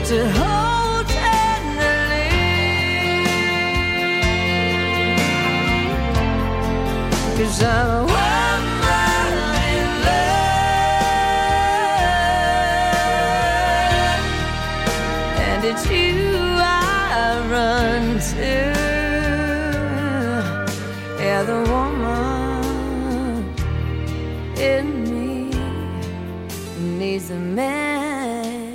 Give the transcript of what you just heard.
to hold tenderly. 'Cause I'm a woman in love, and it's you I run to. Yeah, the